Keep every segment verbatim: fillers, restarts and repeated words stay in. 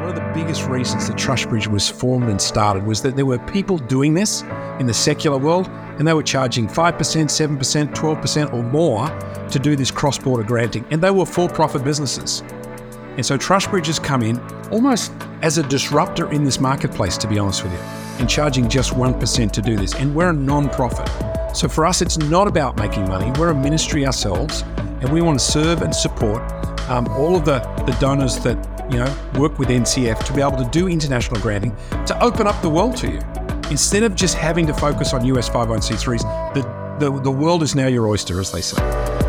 One of the biggest reasons that Trustbridge was formed and started was that there were people doing this in the secular world, and they were charging five percent, seven percent, twelve percent or more to do this cross-border granting, and they were for-profit businesses. And so Trustbridge has come in almost as a disruptor in this marketplace, to be honest with you, and charging just one percent to do this. And we're a non-profit. So for us, it's not about making money. We're a ministry ourselves, and we want to serve and support um, all of the, the donors that you know work with N C F to be able to do international granting, to open up the world to you. Instead of just having to focus on U S five oh one c threes, the, the, the world is now your oyster, as they say.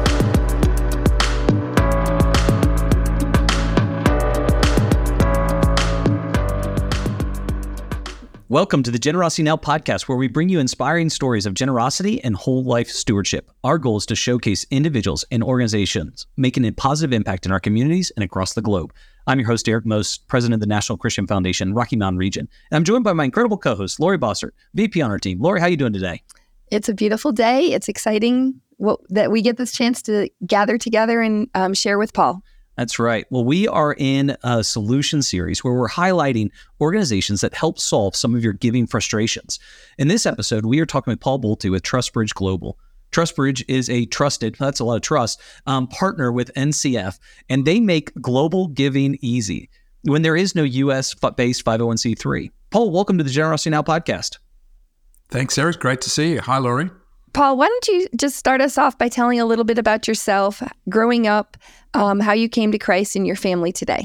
Welcome to the Generosity Now podcast, where we bring you inspiring stories of generosity and whole life stewardship. Our goal is to showcase individuals and organizations making a positive impact in our communities and across the globe. I'm your host, Eric Most, president of the National Christian Foundation, Rocky Mountain Region. And I'm joined by my incredible co-host, Lori Bossert, V P on our team. Lori, how are you doing today? It's a beautiful day. It's exciting what, that we get this chance to gather together and um, share with Paul. That's right. Well, we are in a solution series where we're highlighting organizations that help solve some of your giving frustrations. In this episode, we are talking with Paul Bolte with Trustbridge Global. Trustbridge is a trusted, that's a lot of trust, um, partner with N C F, and they make global giving easy when there is no U S-based five oh one c three. Paul, welcome to the Generosity Now podcast. Thanks, Eric. Great to see you. Hi, Lori. Paul, why don't you just start us off by telling a little bit about yourself, growing up, um, how you came to Christ and your family today?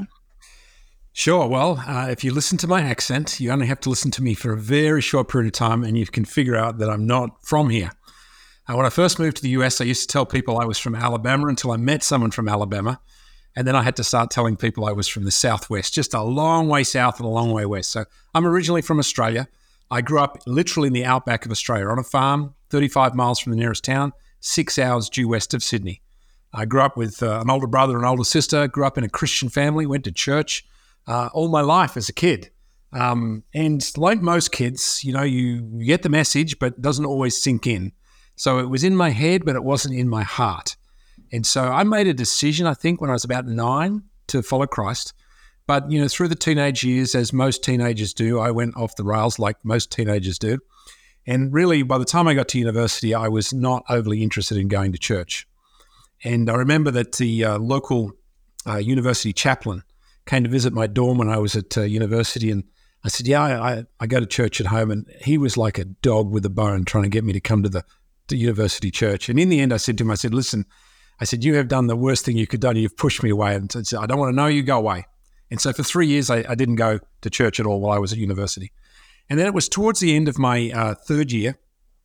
Sure. Well, uh, if you listen to my accent, you only have to listen to me for a very short period of time and you can figure out that I'm not from here. Uh, when I first moved to the U S, I used to tell people I was from Alabama until I met someone from Alabama. And then I had to start telling people I was from the Southwest, just a long way south and a long way west. So I'm originally from Australia. I grew up literally in the outback of Australia on a farm, thirty-five miles from the nearest town, six hours due west of Sydney. I grew up with uh, an older brother and older sister, grew up in a Christian family, went to church uh, all my life as a kid. Um, and like most kids, you know, you, you get the message, but it doesn't always sink in. So it was in my head, but it wasn't in my heart. And so I made a decision, I think, when I was about nine to follow Christ. But, you know, through the teenage years, as most teenagers do, I went off the rails like most teenagers do. And really, by the time I got to university, I was not overly interested in going to church. And I remember that the uh, local uh, university chaplain came to visit my dorm when I was at uh, university. And I said, yeah, I, I go to church at home. And he was like a dog with a bone trying to get me to come to the to university church. And in the end, I said to him, I said, listen, I said, you have done the worst thing you could do. You've pushed me away. And I said, I don't want to know you, go away. And so for three years, I, I didn't go to church at all while I was at university. And then it was towards the end of my uh, third year,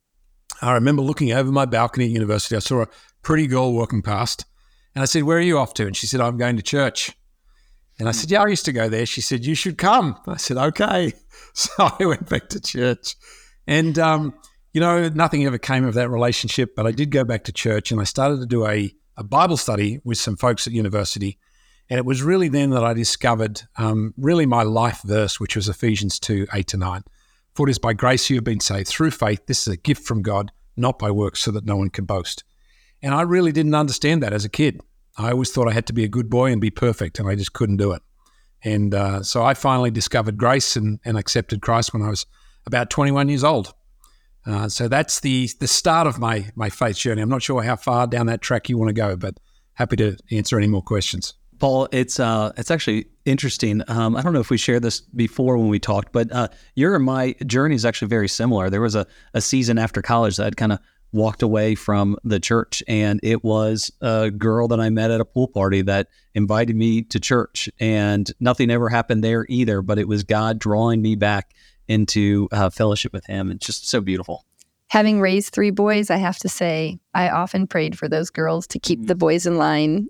I remember looking over my balcony at university. I saw a pretty girl walking past. And I said, where are you off to? And she said, I'm going to church. And I said, yeah, I used to go there. She said, you should come. I said, okay. So I went back to church. And, um, you know, nothing ever came of that relationship. But I did go back to church and I started to do a, a Bible study with some folks at university. And it was really then that I discovered um, really my life verse, which was Ephesians two, eight to nine. For it is by grace you have been saved through faith. This is a gift from God, not by works, so that no one can boast. And I really didn't understand that as a kid. I always thought I had to be a good boy and be perfect, and I just couldn't do it. And uh, so I finally discovered grace and, and accepted Christ when I was about twenty-one years old. Uh, so that's the the start of my my faith journey. I'm not sure how far down that track you want to go, but happy to answer any more questions. Paul, it's uh, it's actually interesting. Um, I don't know if we shared this before when we talked, but uh, your and my journey is actually very similar. There was a, a season after college that I'd kind of walked away from the church, and it was a girl that I met at a pool party that invited me to church, and nothing ever happened there either, but it was God drawing me back into uh, fellowship with Him. It's just so beautiful. Having raised three boys, I have to say, I often prayed for those girls to keep the boys in line.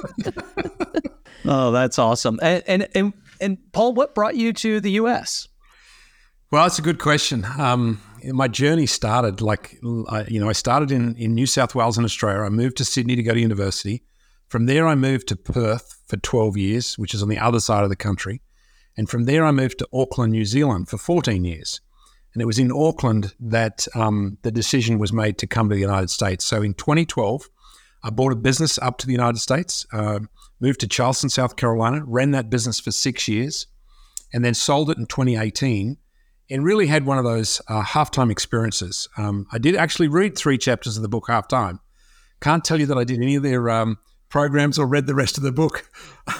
Oh, that's awesome. And, and and and Paul, what brought you to the U S? Well, that's a good question. Um, my journey started like, I, you know, I started in, in New South Wales in Australia. I moved to Sydney to go to university. From there, I moved to Perth for twelve years, which is on the other side of the country. And from there, I moved to Auckland, New Zealand for fourteen years. And it was in Auckland that um, the decision was made to come to the United States. So in twenty twelve, I bought a business up to the United States, uh, moved to Charleston, South Carolina, ran that business for six years. and then sold it in twenty eighteen and really had one of those uh, halftime experiences. Um, I did actually read three chapters of the book halftime. Can't tell you that I did any of their um, programs or read the rest of the book.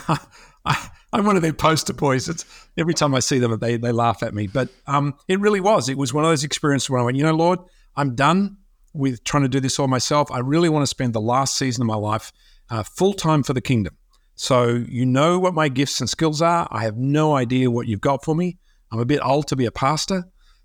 I, I'm one of their poster boys. It's, every time I see them, they they laugh at me. But um, it really was. It was one of those experiences where I went, you know, Lord, I'm done with trying to do this all myself. I really want to spend the last season of my life uh, full-time for the kingdom. So you know what my gifts and skills are. I have no idea what you've got for me. I'm a bit old to be a pastor.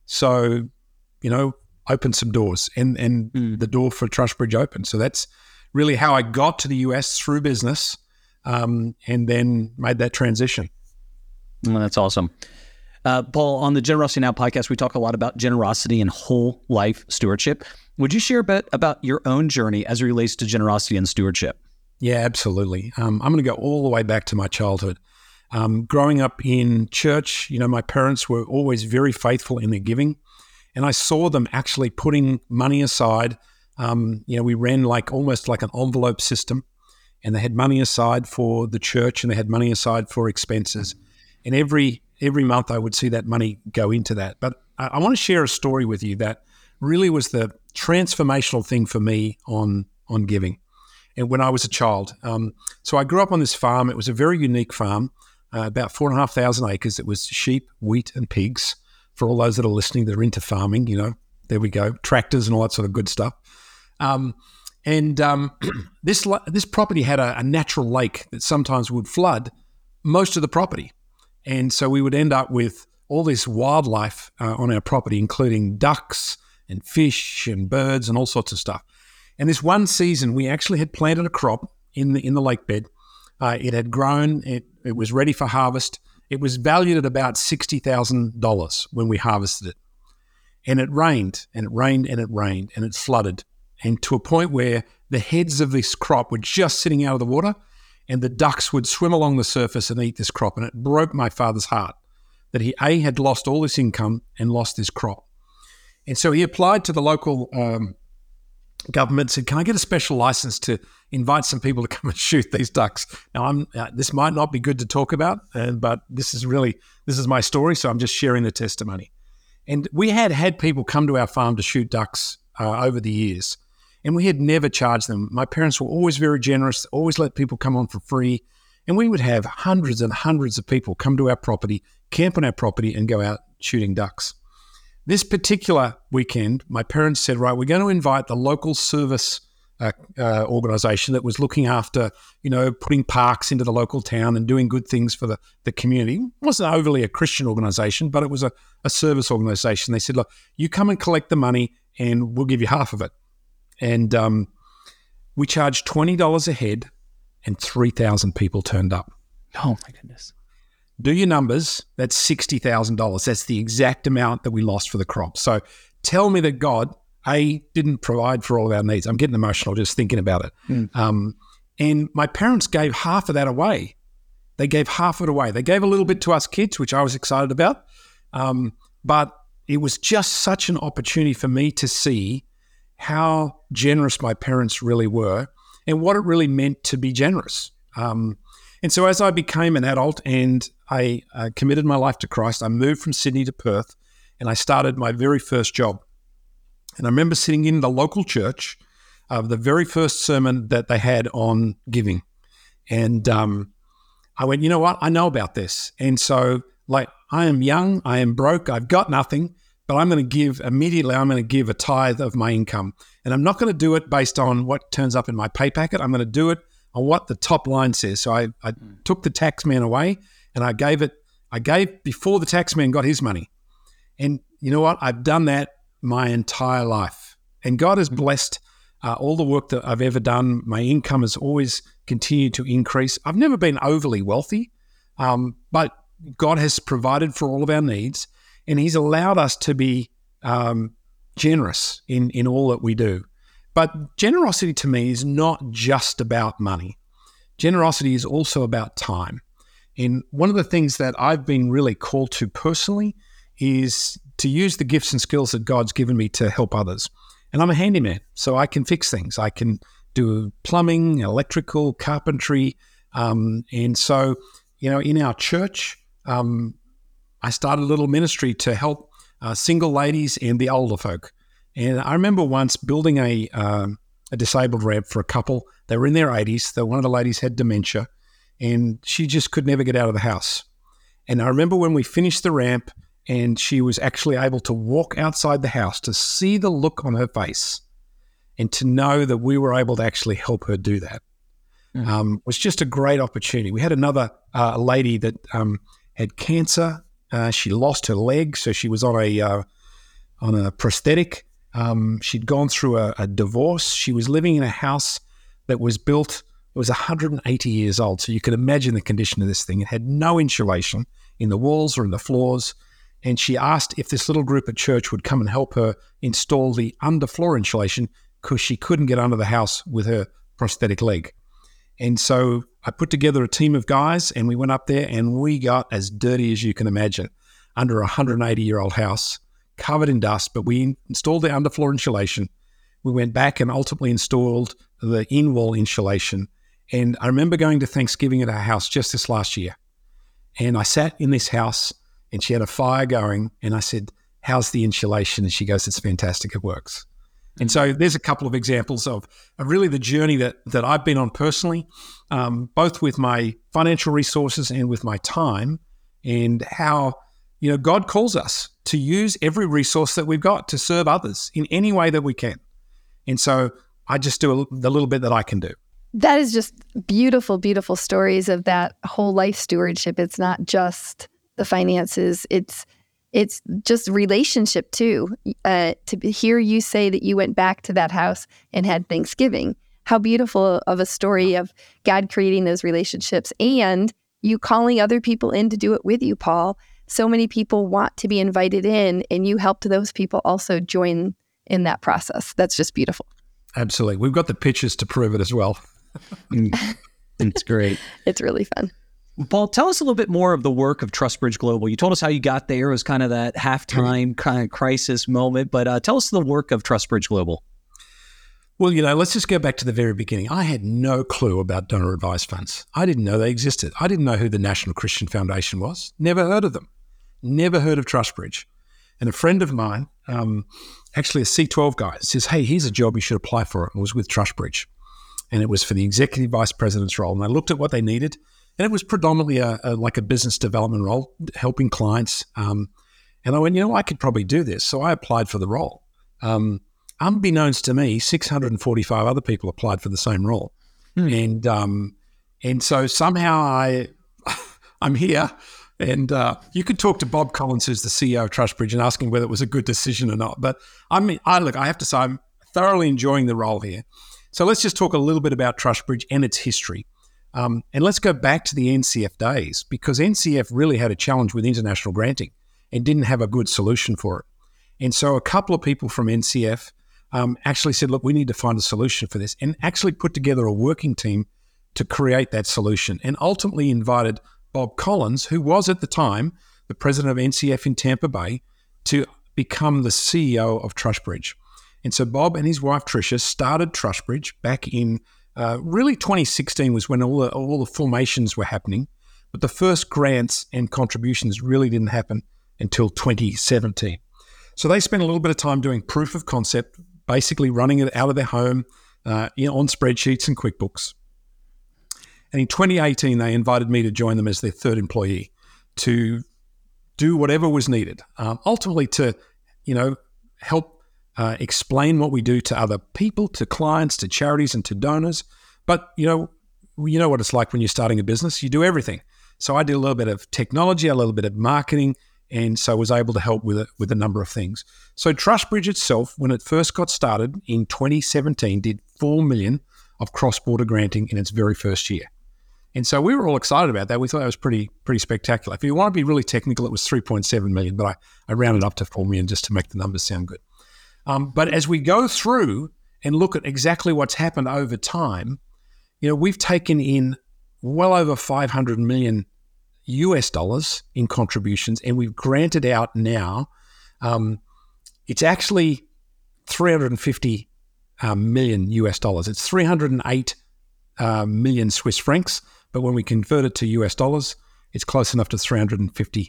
So, you know, open some doors. And, and mm. the door for Trustbridge opened. So that's really how I got to the U S through business um, and then made that transition. Well, that's awesome. Uh, Paul, on the Generosity Now podcast, we talk a lot about generosity and whole life stewardship. Would you share a bit about your own journey as it relates to generosity and stewardship? Yeah, absolutely. Um, I'm going to go all the way back to my childhood. Um, growing up in church, you know, my parents were always very faithful in their giving, and I saw them actually putting money aside. Um, you know, we ran like almost like an envelope system, and they had money aside for the church, and they had money aside for expenses. And every every month, I would see that money go into that. But I, I want to share a story with you that really was the transformational thing for me on on giving, and when I was a child. Um, so I grew up on this farm. It was a very unique farm. Uh, about four and a half thousand acres. It was sheep, wheat, and pigs. For all those that are listening that are into farming, you know, there we go, tractors and all that sort of good stuff. Um, and um, this this property had a, a natural lake that sometimes would flood most of the property, and so we would end up with all this wildlife uh, on our property, including ducks and fish and birds and all sorts of stuff. And this one season, we actually had planted a crop in the in the lake bed. Uh, it had grown. It, it was ready for harvest. It was valued at about sixty thousand dollars when we harvested it. And it rained, and it rained, and it rained, and it flooded. And to a point where the heads of this crop were just sitting out of the water, and the ducks would swim along the surface and eat this crop. And it broke my father's heart that he, A, had lost all this income and lost this crop. And so he applied to the local um, government, said, can I get a special license to invite some people to come and shoot these ducks? Now, I'm uh, this might not be good to talk about, uh, but this is really, this is my story, so I'm just sharing the testimony. And we had had people come to our farm to shoot ducks uh, over the years, and we had never charged them. My parents were always very generous, always let people come on for free, and we would have hundreds and hundreds of people come to our property, camp on our property, and go out shooting ducks. This particular weekend, my parents said, right, we're going to invite the local service uh, uh, organisation that was looking after, you know, putting parks into the local town and doing good things for the, the community. It wasn't overly a Christian organisation, but it was a, a service organisation. They said, look, you come and collect the money and we'll give you half of it. And um, we charged twenty dollars a head, and three thousand people turned up. Oh, my goodness. Do your numbers, that's sixty thousand dollars. That's the exact amount that we lost for the crop. So tell me that God, A, didn't provide for all of our needs. I'm getting emotional just thinking about it. Mm. Um, and my parents gave half of that away. They gave half of it away. They gave a little bit to us kids, which I was excited about. Um, but it was just such an opportunity for me to see how generous my parents really were and what it really meant to be generous. Um, and so as I became an adult and I uh, committed my life to Christ, I moved from Sydney to Perth and I started my very first job. And I remember sitting in the local church, uh, the very first sermon that they had on giving. And um, I went, you know what? I know about this. And so like I am young, I am broke, I've got nothing, but I'm going to give immediately, I'm going to give a tithe of my income. And I'm not going to do it based on what turns up in my pay packet. I'm going to do it on what the top line says. So I, I mm. took the tax man away and I gave it, I gave before the tax man got his money. And you know what? I've done that my entire life. And God has blessed uh, all the work that I've ever done. My income has always continued to increase. I've never been overly wealthy, um, but God has provided for all of our needs. And he's allowed us to be um, generous in, in all that we do. But generosity to me is not just about money. Generosity is also about time. And one of the things that I've been really called to personally is to use the gifts and skills that God's given me to help others. And I'm a handyman, so I can fix things. I can do plumbing, electrical, carpentry. Um, and so, you know, in our church, um, I started a little ministry to help uh, single ladies and the older folk. And I remember once building a um, a disabled ramp for a couple. They were in their eighties. The, one of the ladies had dementia, and she just could never get out of the house. And I remember when we finished the ramp and she was actually able to walk outside the house, to see the look on her face and to know that we were able to actually help her do that. Mm. Um, was just a great opportunity. We had another uh, lady that um, had cancer. Uh, she lost her leg, so she was on a uh, on a prosthetic. Um, she'd gone through a, a divorce. She was living in a house that was built, it was one hundred eighty years old. So you can imagine the condition of this thing. It had no insulation in the walls or in the floors. And she asked if this little group at church would come and help her install the underfloor insulation because she couldn't get under the house with her prosthetic leg. And so I put together a team of guys and we went up there and we got as dirty as you can imagine under a one hundred eighty-year-old house, covered in dust, but we installed the underfloor insulation. We went back and ultimately installed the in-wall insulation. And I remember going to Thanksgiving at our house just this last year. And I sat in this house and she had a fire going and I said, how's the insulation? And she goes, it's fantastic, it works. And so there's a couple of examples of, of really the journey that that I've been on personally, um, both with my financial resources and with my time, and how, you know, God calls us to use every resource that we've got to serve others in any way that we can. And so I just do a, the little bit that I can do. That is just beautiful, beautiful stories of that whole life stewardship. It's not just the finances. It's It's just relationship too. Uh, to hear you say that you went back to that house and had Thanksgiving, how beautiful of a story of God creating those relationships and you calling other people in to do it with you, Paul. So many people want to be invited in and you helped those people also join in that process. That's just beautiful. Absolutely. We've got the pictures to prove it as well. It's great. It's really fun. Paul, tell us a little bit more of the work of TrustBridge Global. You told us how you got there. It was kind of that halftime kind of crisis moment, but uh, tell us the work of TrustBridge Global. Well, you know, let's just go back to the very beginning. I had no clue about donor advised funds. I didn't know they existed. I didn't know who the National Christian Foundation was. Never heard of them. Never heard of TrustBridge. And a friend of mine, um, actually a C twelve guy, says, hey, here's a job you should apply for. It was with TrustBridge. And it was for the executive vice president's role. And I looked at what they needed. And it was predominantly a, a like a business development role, helping clients. Um, and I went, you know, I could probably do this. So I applied for the role. Um, unbeknownst to me, six hundred forty-five other people applied for the same role. Hmm. And um, and so somehow I, I'm here. And uh, you could talk to Bob Collins, who's the C E O of TrustBridge, and ask him whether it was a good decision or not. But I mean, I look, I have to say I'm thoroughly enjoying the role here. So let's just talk a little bit about TrustBridge and its history. Um, and let's go back to the N C F days, because N C F really had a challenge with international granting and didn't have a good solution for it. And so a couple of people from N C F um, actually said, look, we need to find a solution for this, and actually put together a working team to create that solution, and ultimately invited Bob Collins, who was at the time the president of N C F in Tampa Bay, to become the C E O of TrustBridge. And so Bob and his wife Tricia started TrustBridge back in Uh, really, twenty sixteen was when all the, all the formations were happening, but the first grants and contributions really didn't happen until twenty seventeen. So they spent a little bit of time doing proof of concept, basically running it out of their home, uh, you know, on spreadsheets and QuickBooks. And in twenty eighteen, they invited me to join them as their third employee to do whatever was needed, um, ultimately to, you know, help Uh, explain what we do to other people, to clients, to charities, and to donors. But, you know, you know what it's like when you're starting a business. You do everything. So I did a little bit of technology, a little bit of marketing, and so I was able to help with it, with a number of things. So TrustBridge itself, when it first got started in twenty seventeen, did four million dollars of cross-border granting in its very first year. And so we were all excited about that. We thought that was pretty pretty spectacular. If you want to be really technical, it was three point seven million dollars, but I, I rounded up to four million dollars just to make the numbers sound good. Um, but as we go through and look at exactly what's happened over time, you know, we've taken in well over five hundred million U S dollars in contributions, and we've granted out now. Um, it's actually three hundred fifty um, million U S dollars. It's three hundred eight uh, million Swiss francs, but when we convert it to U S dollars, it's close enough to three hundred fifty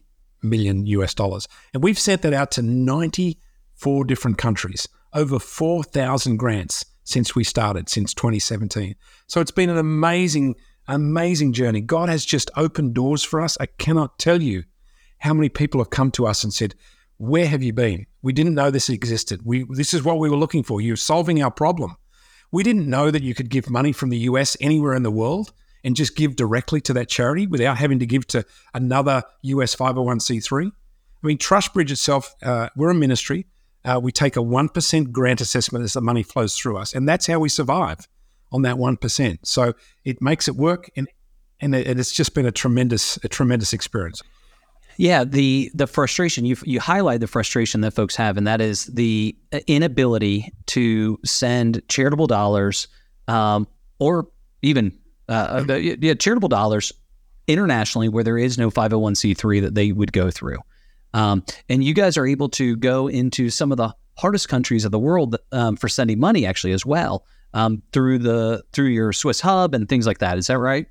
million U S dollars. And we've sent that out to ninety-four different countries, over four thousand grants since we started, since twenty seventeen. So it's been an amazing, amazing journey. God has just opened doors for us. I cannot tell you how many people have come to us and said, where have you been? We didn't know this existed. We This is what we were looking for. You're solving our problem. We didn't know that you could give money from the U S anywhere in the world and just give directly to that charity without having to give to another U S five oh one c three. I mean, TrustBridge itself, uh, we're a ministry. Uh, we take a one percent grant assessment as the money flows through us, and that's how we survive on that one percent. So it makes it work, and and it, it's just been a tremendous, a tremendous experience. Yeah, the the frustration, you you highlight the frustration that folks have, and that is the inability to send charitable dollars um, or even uh, yeah, charitable dollars internationally where there is no five oh one c three that they would go through. Um, and you guys are able to go into some of the hardest countries of the world um, for sending money actually as well um, through the through your Swiss hub and things like that. Is that right?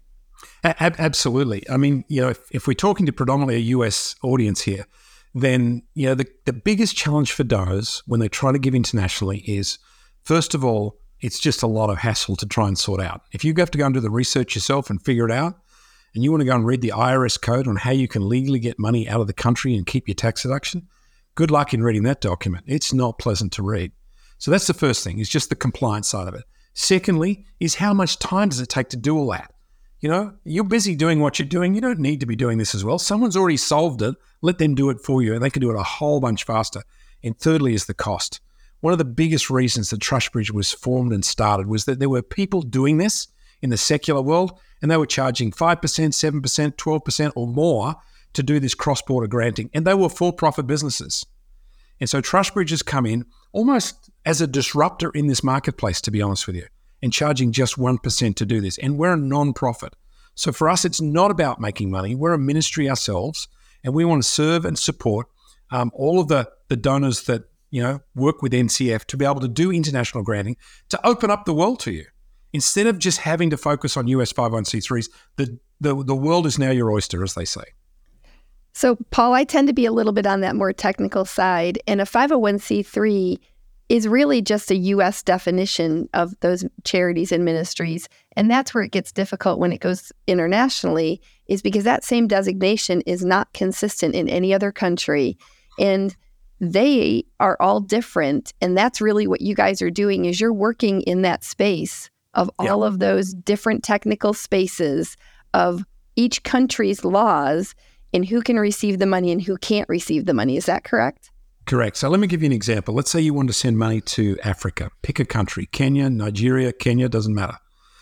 A- absolutely. I mean, you know, if, if we're talking to predominantly a U S audience here, then, you know, the, the biggest challenge for donors when they try to give internationally is, first of all, it's just a lot of hassle to try and sort out. If you have to go and do the research yourself and figure it out, and you want to go and read the I R S code on how you can legally get money out of the country and keep your tax deduction, good luck in reading that document. It's not pleasant to read. So that's the first thing, is just the compliance side of it. Secondly, is how much time does it take to do all that? You know, you're busy doing what you're doing. You don't need to be doing this as well. Someone's already solved it. Let them do it for you, and they can do it a whole bunch faster. And thirdly is the cost. One of the biggest reasons that TrustBridge was formed and started was that there were people doing this in the secular world, and they were charging five percent, seven percent, twelve percent or more to do this cross-border granting. And they were for-profit businesses. And so TrustBridge has come in almost as a disruptor in this marketplace, to be honest with you, and charging just one percent to do this. And we're a non-profit. So for us, it's not about making money. We're a ministry ourselves, and we want to serve and support um, all of the, the donors that, you know, work with N C F to be able to do international granting, to open up the world to you. Instead of just having to focus on U S five oh one c threes, the, the, the world is now your oyster, as they say. So, Paul, I tend to be a little bit on that more technical side, and a five oh one c three is really just a U S definition of those charities and ministries. And that's where it gets difficult when it goes internationally, is because that same designation is not consistent in any other country. And they are all different. And that's really what you guys are doing, is you're working in that space of all yep. of those different technical spaces of each country's laws and who can receive the money and who can't receive the money. Is that correct? Correct. So let me give you an example. Let's say you want to send money to Africa. Pick a country, Kenya, Nigeria, Kenya, doesn't matter.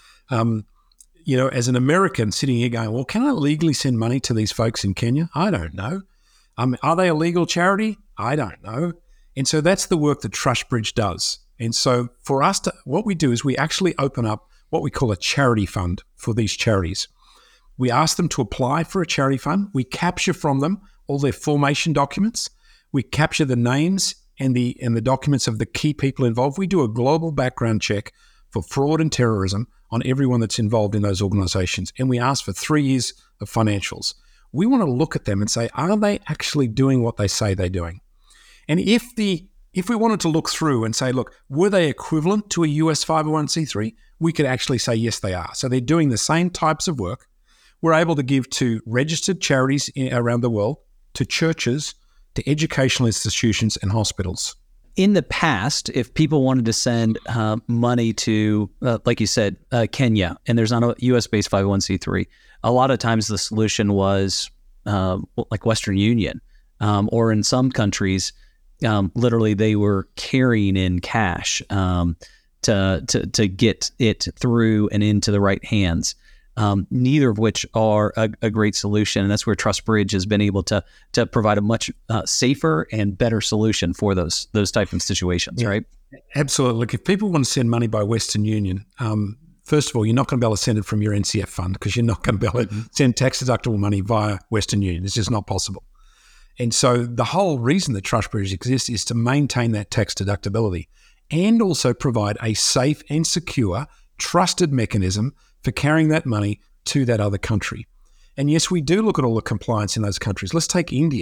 Um, you know, as an American sitting here going, well, can I legally send money to these folks in Kenya? I don't know. Um, are they a legal charity? I don't know. And so that's the work that TrustBridge does. And so for us, to, what we do is we actually open up what we call a charity fund for these charities. We ask them to apply for a charity fund. We capture from them all their formation documents. We capture the names and the and the documents of the key people involved. We do a global background check for fraud and terrorism on everyone that's involved in those organizations. And we ask for three years of financials. We want to look at them and say, are they actually doing what they say they're doing? And if the if we wanted to look through and say, look, were they equivalent to a U S five oh one c three? We could actually say, yes, they are. So they're doing the same types of work. We're able to give to registered charities around the world, to churches, to educational institutions and hospitals. In the past, if people wanted to send uh, money to, uh, like you said, uh, Kenya, and there's not a U S-based five oh one c three, a lot of times the solution was uh, like Western Union, um, or in some countries, um, literally they were carrying in cash um, to, to to get it through and into the right hands. Um, neither of which are a, a great solution, and that's where TrustBridge has been able to to provide a much uh, safer and better solution for those those type of situations, yeah. Right? Absolutely. Look, if people want to send money by Western Union, um, first of all, you're not going to be able to send it from your N C F fund, because you're not going to be able to send tax-deductible money via Western Union. It's just not possible. And so the whole reason that TrustBridge exists is to maintain that tax deductibility and also provide a safe and secure, trusted mechanism for carrying that money to that other country. And yes, we do look at all the compliance in those countries. Let's take India.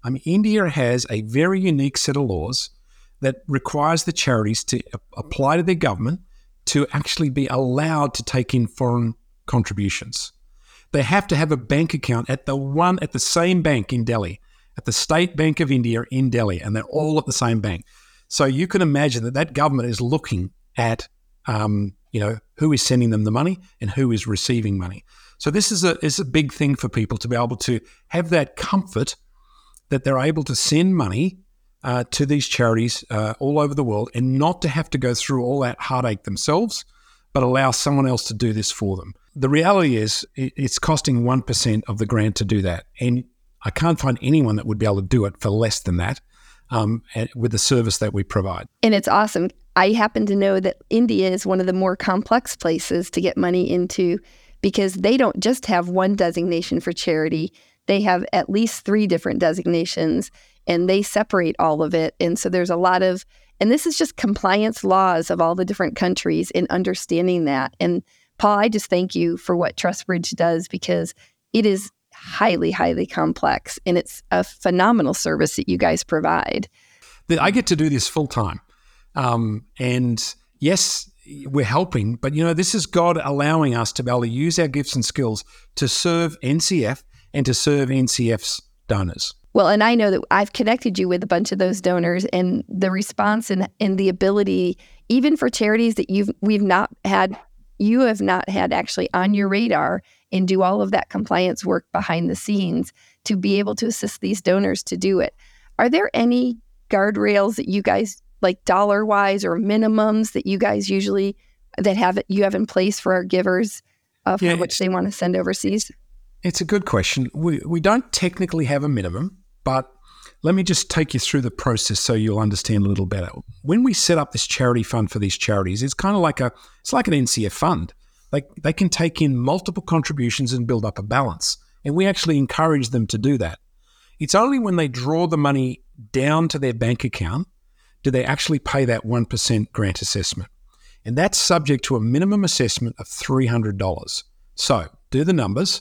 I mean, India has a very unique set of laws that requires the charities to apply to their government to actually be allowed to take in foreign contributions. They have to have a bank account at the one at the same bank in Delhi, at the State Bank of India in Delhi, and they're all at the same bank. So you can imagine that that government is looking at, um, you know, who is sending them the money and who is receiving money. So this is a is a big thing for people to be able to have that comfort that they're able to send money uh, to these charities uh, all over the world and not to have to go through all that heartache themselves, but allow someone else to do this for them. The reality is it's costing one percent of the grant to do that. And I can't find anyone that would be able to do it for less than that um, with the service that we provide. And it's awesome. I happen to know that India is one of the more complex places to get money into because they don't just have one designation for charity. They have at least three different designations and they separate all of it. And so there's a lot of, and this is just compliance laws of all the different countries in understanding that. And Paul, I just thank you for what TrustBridge does because it is highly, highly complex and it's a phenomenal service that you guys provide. I get to do this full time. Um, and yes, we're helping, but you know, this is God allowing us to be able to use our gifts and skills to serve N C F and to serve N C F's donors. Well, and I know that I've connected you with a bunch of those donors and the response and, and the ability, even for charities that you've we've not had, you have not had actually on your radar and do all of that compliance work behind the scenes to be able to assist these donors to do it. Are there any guardrails that you guys like dollar wise or minimums that you guys usually that have you have in place for our givers of yeah, how much they want to send overseas? It's a good question. We we don't technically have a minimum, but let me just take you through the process so you'll understand a little better. When we set up this charity fund for these charities, it's kind of like a it's like an N C F fund. Like they can take in multiple contributions and build up a balance, and we actually encourage them to do that. It's only when they draw the money down to their bank account do they actually pay that one percent grant assessment. And that's subject to a minimum assessment of three hundred dollars. So do the numbers,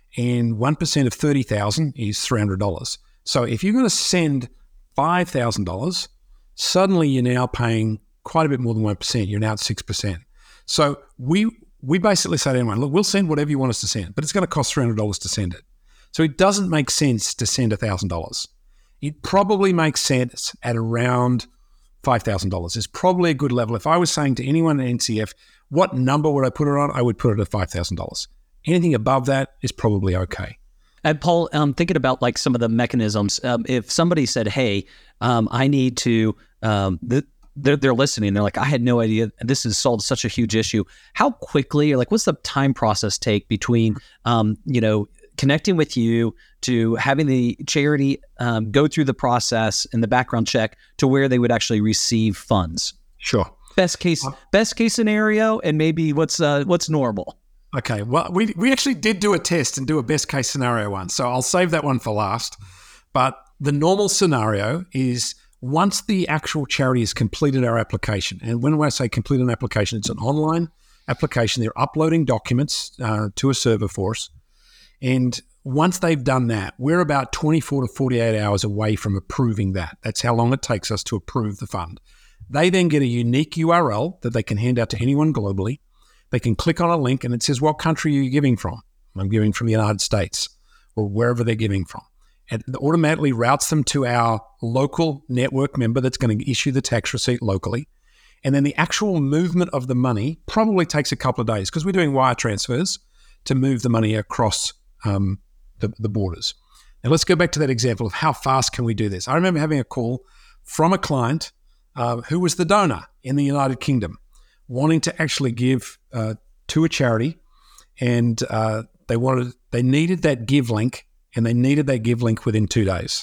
and one percent of thirty thousand dollars is three hundred dollars. So if you're going to send five thousand dollars, suddenly you're now paying quite a bit more than one percent. You're now at six percent. So we we basically say to anyone, look, we'll send whatever you want us to send, but it's going to cost three hundred dollars to send it. So it doesn't make sense to send one thousand dollars. It probably makes sense at around five thousand dollars. It's probably a good level. If I was saying to anyone at N C F, what number would I put it on? I would put it at five thousand dollars. Anything above that is probably okay. And Paul, um, thinking about like some of the mechanisms, um, if somebody said, hey, um, I need to, um, th- they're, they're listening, they're like, I had no idea this has solved such a huge issue. How quickly, or like, what's the time process take between, um, you know, connecting with you to having the charity um, go through the process and the background check to where they would actually receive funds? Sure. Best case, um, best case scenario, and maybe what's uh, what's normal. Okay. Well, we we actually did do a test and do a best case scenario one, so I'll save that one for last. But the normal scenario is once the actual charity has completed our application, and when I say complete an application, it's an online application. They're uploading documents uh, to a server for us. And once they've done that, we're about twenty-four to forty-eight hours away from approving that. That's how long it takes us to approve the fund. They then get a unique U R L that they can hand out to anyone globally. They can click on a link and it says, what country are you giving from? I'm giving from the United States or wherever they're giving from. And it automatically routes them to our local network member that's going to issue the tax receipt locally. And then the actual movement of the money probably takes a couple of days because we're doing wire transfers to move the money across um, the, the borders. Now let's go back to that example of how fast can we do this. I remember having a call from a client uh, who was the donor in the United Kingdom, wanting to actually give uh, to a charity, and uh, they wanted, they needed that give link, and they needed that give link within two days.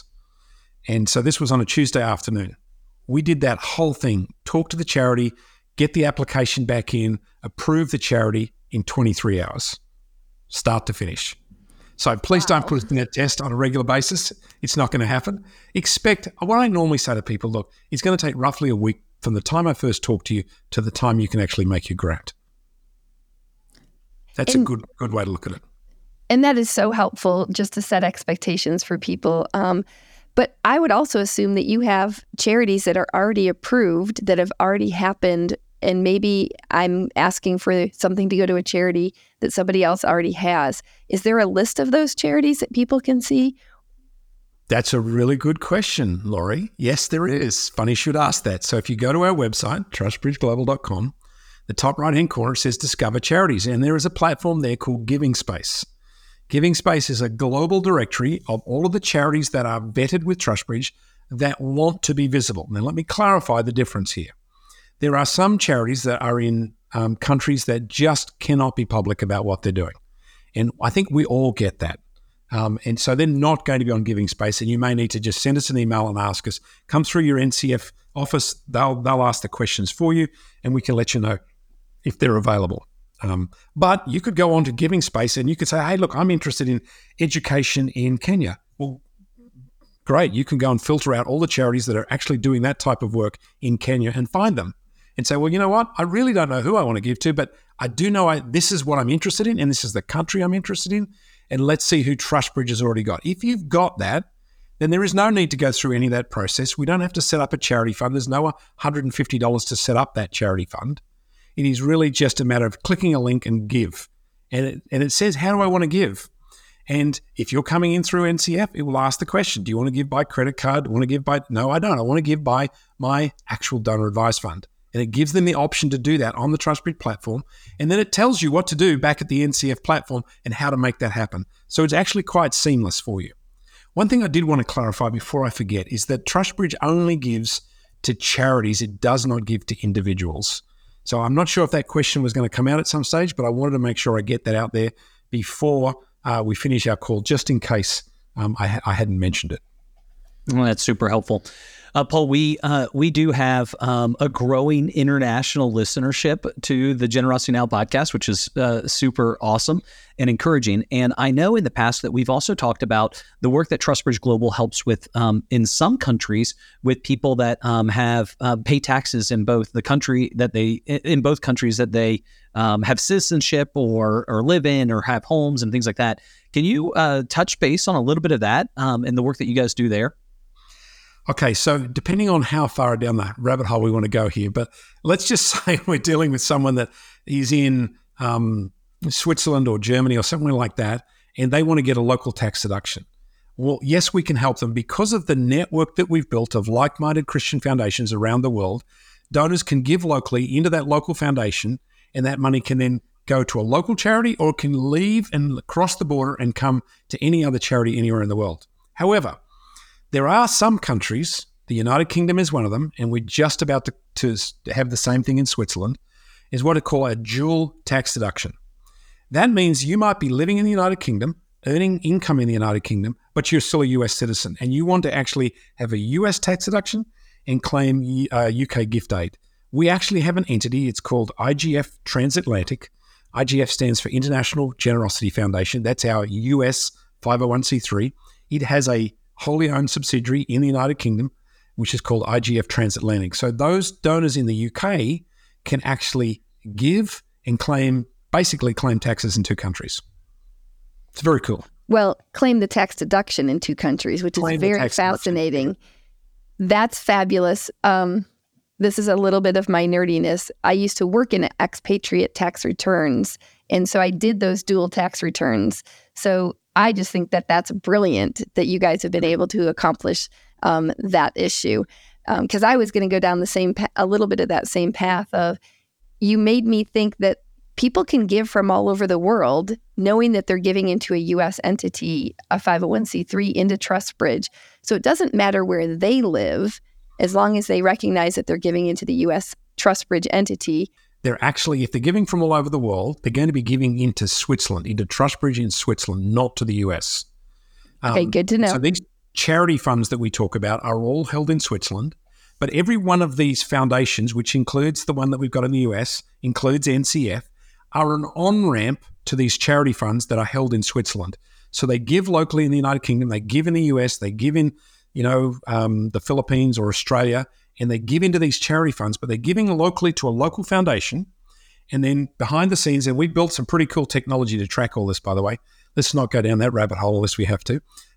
And so this was on a Tuesday afternoon. We did that whole thing, talk to the charity, get the application back in, approve the charity in twenty-three hours, start to finish. So please wow. don't put us in that test on a regular basis. It's not going to happen. Expect, what I normally say to people, look, it's going to take roughly a week from the time I first talk to you to the time you can actually make your grant. That's and, a good good way to look at it. And that is so helpful just to set expectations for people. Um, But I would also assume that you have charities that are already approved, that have already happened, and maybe I'm asking for something to go to a charity that somebody else already has. Is there a list of those charities that people can see? That's a really good question, Laurie. Yes, there is. Funny you should ask that. So if you go to our website, trust bridge global dot com, the top right-hand corner says Discover Charities, and there is a platform there called Giving Space. Giving Space is a global directory of all of the charities that are vetted with TrustBridge that want to be visible. Now, let me clarify the difference here. There are some charities that are in um, countries that just cannot be public about what they're doing. And I think we all get that. Um, and so they're not going to be on Giving Space, and you may need to just send us an email and ask us. Come through your N C F office. They'll, they'll ask the questions for you, and we can let you know if they're available. Um, but you could go on to Giving Space and you could say, hey, look, I'm interested in education in Kenya. Well, great. You can go and filter out all the charities that are actually doing that type of work in Kenya and find them and say, well, you know what? I really don't know who I want to give to, but I do know I, this is what I'm interested in and this is the country I'm interested in. And let's see who TrustBridge has already got. If you've got that, then there is no need to go through any of that process. We don't have to set up a charity fund. There's no one hundred fifty dollars to set up that charity fund. It is really just a matter of clicking a link and give. And it, and it says, how do I want to give? And if you're coming in through N C F, it will ask the question, do you want to give by credit card? Do you want to give by, no, I don't. I want to give by my actual donor advised fund. And it gives them the option to do that on the TrustBridge platform. And then it tells you what to do back at the N C F platform and how to make that happen. So it's actually quite seamless for you. One thing I did want to clarify before I forget is that TrustBridge only gives to charities. It does not give to individuals. So I'm not sure if that question was going to come out at some stage, but I wanted to make sure I get that out there before uh, we finish our call, just in case um, I, ha- I hadn't mentioned it. Well, that's super helpful. Uh, Paul, we uh, we do have um, a growing international listenership to the Generosity Now podcast, which is uh, super awesome and encouraging. And I know in the past that we've also talked about the work that TrustBridge Global helps with um, in some countries with people that um, have uh, pay taxes in both the country that they in both countries that they um, have citizenship or or live in or have homes and things like that. Can you uh, touch base on a little bit of that um, and the work that you guys do there? Okay, so depending on how far down the rabbit hole we want to go here, but let's just say we're dealing with someone that is in um, Switzerland or Germany or somewhere like that, and they want to get a local tax deduction. Well, yes, we can help them. Because of the network that we've built of like-minded Christian foundations around the world, donors can give locally into that local foundation, and that money can then go to a local charity or can leave and cross the border and come to any other charity anywhere in the world. However, there are some countries, the United Kingdom is one of them, and we're just about to, to have the same thing in Switzerland, is what I call a dual tax deduction. That means you might be living in the United Kingdom, earning income in the United Kingdom, but you're still a U S citizen, and you want to actually have a U S tax deduction and claim uh, U K gift aid. We actually have an entity, it's called I G F Transatlantic. I G F stands for International Generosity Foundation. That's our U S five oh one c three. It has a wholly owned subsidiary in the United Kingdom, which is called I G F Transatlantic. So those donors in the U K can actually give and claim, basically claim taxes in two countries. It's very cool. Well, claim the tax deduction in two countries, which Claim is the very tax fascinating. deduction. That's fabulous. Um, this is a little bit of my nerdiness. I used to work in expatriate tax returns, and so I did those dual tax returns. So I just think that that's brilliant that you guys have been able to accomplish um, that issue. Because um, I was going to go down the same pa- a little bit of that same path of, you made me think that people can give from all over the world, knowing that they're giving into a U S entity, a five oh one c three, into TrustBridge. So it doesn't matter where they live, as long as they recognize that they're giving into the U S TrustBridge entity. They're actually, if they're giving from all over the world, they're going to be giving into Switzerland, into TrustBridge in Switzerland, not to the U S. Um, Okay, good to know. So these charity funds that we talk about are all held in Switzerland, but every one of these foundations, which includes the one that we've got in the U S, includes N C F, are an on-ramp to these charity funds that are held in Switzerland. So they give locally in the United Kingdom, they give in the U S, they give in, you know, um, the Philippines or Australia, and they give into these charity funds, but they're giving locally to a local foundation. And then behind the scenes, and we built some pretty cool technology to track all this, by the way. Let's not go down that rabbit hole unless we have to.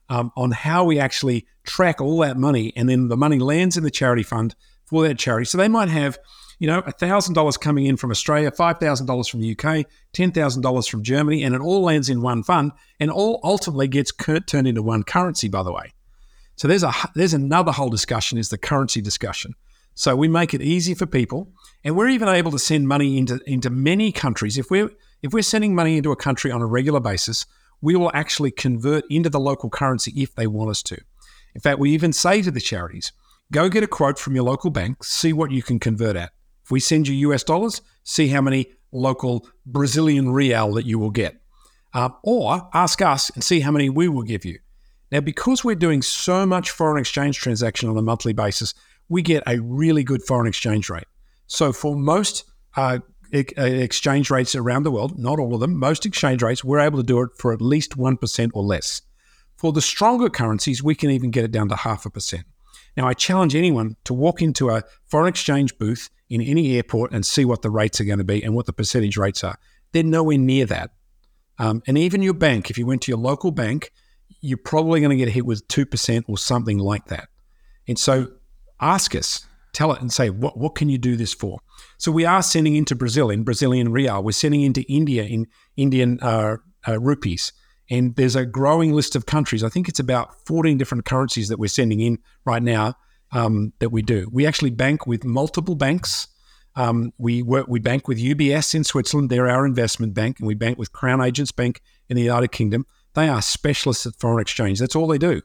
um, on how we actually track all that money, and then the money lands in the charity fund for that charity. So they might have, you know, one thousand dollars coming in from Australia, five thousand dollars from the U K, ten thousand dollars from Germany, and it all lands in one fund and all ultimately gets turned into one currency, by the way. So there's a there's another whole discussion, is the currency discussion. So we make it easy for people, and we're even able to send money into, into many countries. If we're if we're sending money into a country on a regular basis, we will actually convert into the local currency if they want us to. In fact, we even say to the charities, go get a quote from your local bank, see what you can convert at. If we send you U S dollars, see how many local Brazilian real that you will get. Uh, or ask us and see how many we will give you. Now, because we're doing so much foreign exchange transaction on a monthly basis, we get a really good foreign exchange rate. So for most uh, exchange rates around the world, not all of them, most exchange rates, we're able to do it for at least one percent or less. For the stronger currencies, we can even get it down to half a percent. Now, I challenge anyone to walk into a foreign exchange booth in any airport and see what the rates are going to be and what the percentage rates are. They're nowhere near that. Um, and even your bank, if you went to your local bank, you're probably going to get hit with two percent or something like that. And so ask us, tell it and say, what, what can you do this for? So we are sending into Brazil in Brazilian real. We're sending into India in Indian uh, uh, rupees. And there's a growing list of countries. I think it's about fourteen different currencies that we're sending in right now um, that we do. We actually bank with multiple banks. Um, we work, we bank with U B S in Switzerland. They're our investment bank. And we bank with Crown Agents Bank in the United Kingdom. They are specialists at foreign exchange. That's all they do.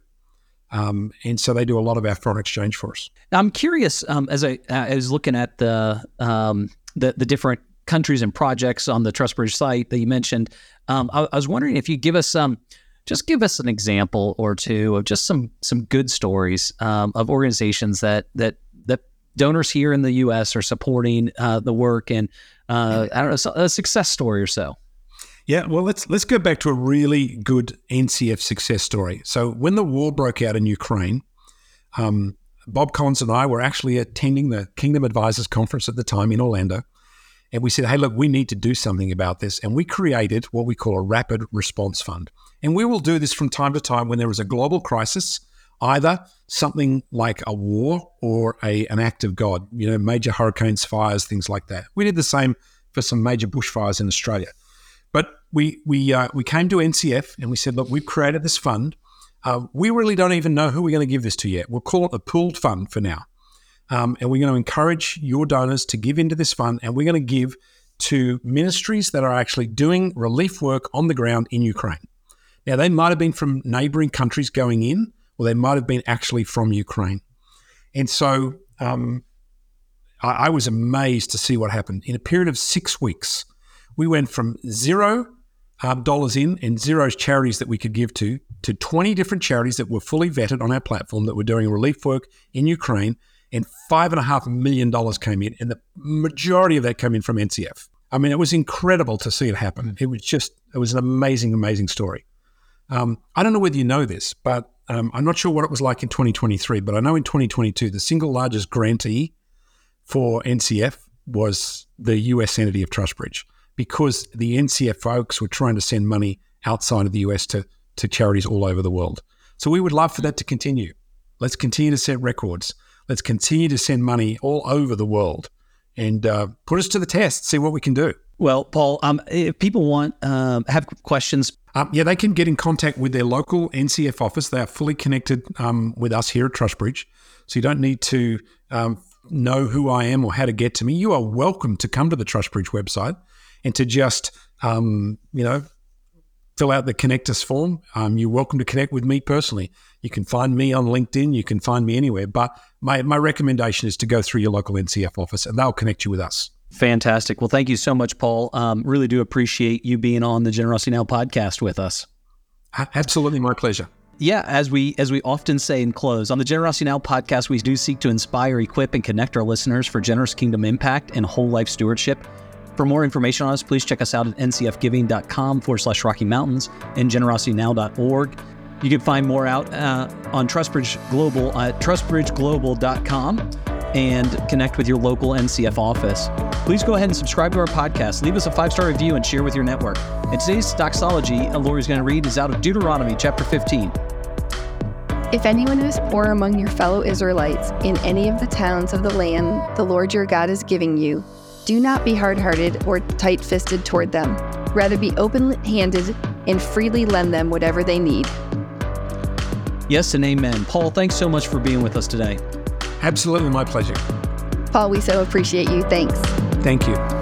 Um, and so they do a lot of our foreign exchange for us. Now, I'm curious, um, as I, uh, I was looking at the, um, the the different countries and projects on the TrustBridge site that you mentioned, um, I, I was wondering if you give us some, just give us an example or two of just some some good stories um, of organizations that that that donors here in the U S are supporting uh, the work, and uh, I don't know, a success story or so. Yeah, well, let's let's go back to a really good N C F success story. So when the war broke out in Ukraine, um, Bob Collins and I were actually attending the Kingdom Advisors Conference at the time in Orlando. And we said, hey, look, we need to do something about this. And we created what we call a rapid response fund. And we will do this from time to time when there is a global crisis, either something like a war or a an act of God, you know, major hurricanes, fires, things like that. We did the same for some major bushfires in Australia. But we we uh, we came to N C F and we said, look, we've created this fund. Uh, we really don't even know who we're going to give this to yet. We'll call it a pooled fund for now. Um, and we're going to encourage your donors to give into this fund, and we're going to give to ministries that are actually doing relief work on the ground in Ukraine. Now, they might have been from neighboring countries going in, or they might have been actually from Ukraine. And so um, I, I was amazed to see what happened. In a period of six weeks, we went from zero um, dollars in and zero charities that we could give to, to twenty different charities that were fully vetted on our platform that were doing relief work in Ukraine, and five and a half million dollars came in, and the majority of that came in from N C F. I mean, it was incredible to see it happen. It was just, it was an amazing, amazing story. Um, I don't know whether you know this, but um, I'm not sure what it was like in twenty twenty-three, but I know in twenty twenty-two, the single largest grantee for N C F was the U S entity of TrustBridge, because the N C F folks were trying to send money outside of the U S to, to charities all over the world. So we would love for that to continue. Let's continue to set records. Let's continue to send money all over the world and uh, put us to the test, see what we can do. Well, Paul, um, if people want, um, have questions. Um, yeah, they can get in contact with their local N C F office. They are fully connected um, with us here at TrustBridge. So you don't need to um, know who I am or how to get to me. You are welcome to come to the TrustBridge website and to just, um, you know, fill out the Connect Us form. Um, you're welcome to connect with me personally. You can find me on LinkedIn. You can find me anywhere. But my, my recommendation is to go through your local N C F office, and they'll connect you with us. Fantastic. Well, thank you so much, Paul. Um, really do appreciate you being on the Generosity Now podcast with us. Absolutely, my pleasure. Yeah, as we as we often say in close, on the Generosity Now podcast, we do seek to inspire, equip, and connect our listeners for generous kingdom impact and whole life stewardship. For more information on us, please check us out at ncfgiving.com forward slash Rocky Mountains and generositynow dot org. You can find more out uh, on TrustBridge Global at trustbridge global dot com and connect with your local N C F office. Please go ahead and subscribe to our podcast. Leave us a five-star review and share with your network. And today's doxology Lori's going to read is out of Deuteronomy chapter fifteen. If anyone is poor among your fellow Israelites in any of the towns of the land the Lord your God is giving you, do not be hard-hearted or tight-fisted toward them. Rather be open-handed and freely lend them whatever they need. Yes and amen. Paul, thanks so much for being with us today. Absolutely my pleasure. Paul, we so appreciate you. Thanks. Thank you.